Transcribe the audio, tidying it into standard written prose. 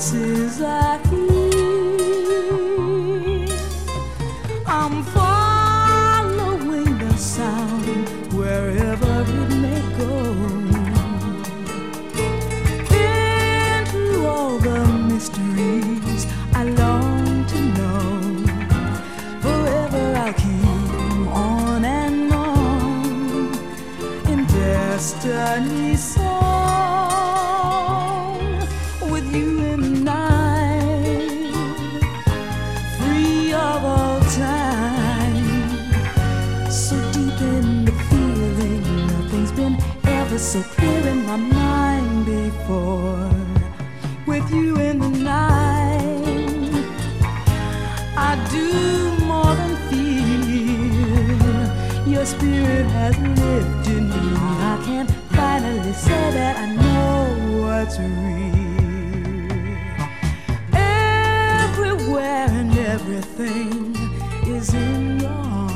voices I hear. I'm following the sound wherever it may go, into all the mysteries I long to know. Forever I'll keep on and on in destiny's song, with you in the night, free of all time, so deep in the feeling. Nothing's been ever so clear in my mind before. With you in the night, I do more than feel. Your spirit has lifted me. I can finally say that I know what's real. Everywhere and everything is in your